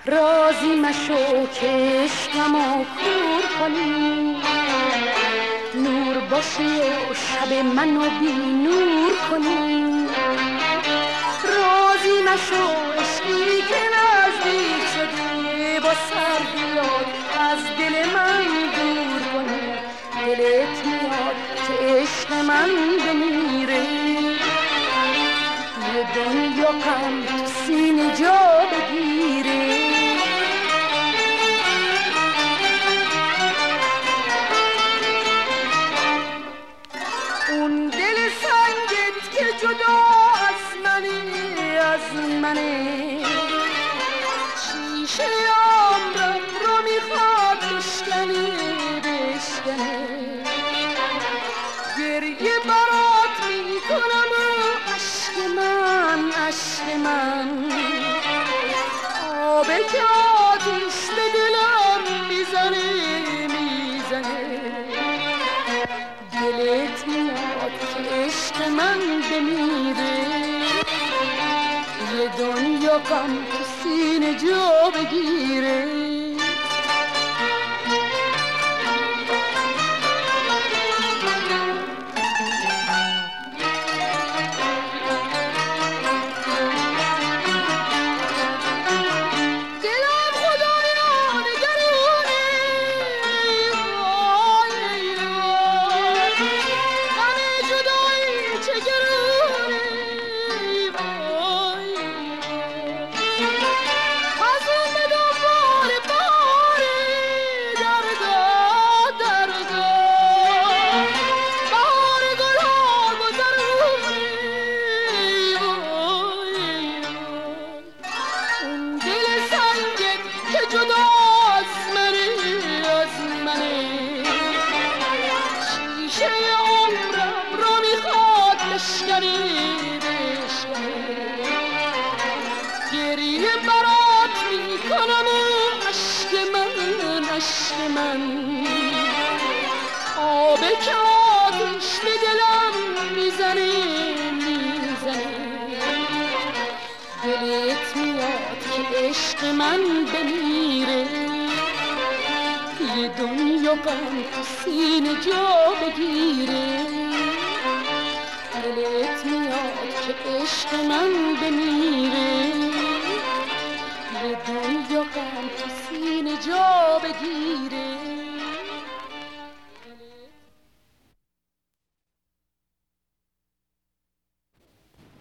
راضی مشو که عشقمو کور کنی، نور باشی و شب منو بی نور کنی. راضی مشو عشقی که نزدیک شدی، با سر بیاد از دل من دور کنی. دلت میاد که عشق من بمیره، یه دنیا غم تو سینه جا بگیره. اون دل سنگت که جدا از منی، از منه، شیشه عمرم رو میخواد بشکنی، بشکنه. گریه برات میکنم و عشق من، عشق من، آب که آتیش به دلم میزنه، میزنه. دلت میاد که عشق من بمیره، یه دنیا غم تو سینه جا بگیره. گریه برات میکنم و عشق من، عشق من، آب که آتیش به دلم میزنه، میزنه. دلت میاد که عشق من بمیره، یه دنیا غم تو سینه جا بگیره. دلت میاد که عشق من بمیره، یه دنیا غم تو سینه جا بگیره.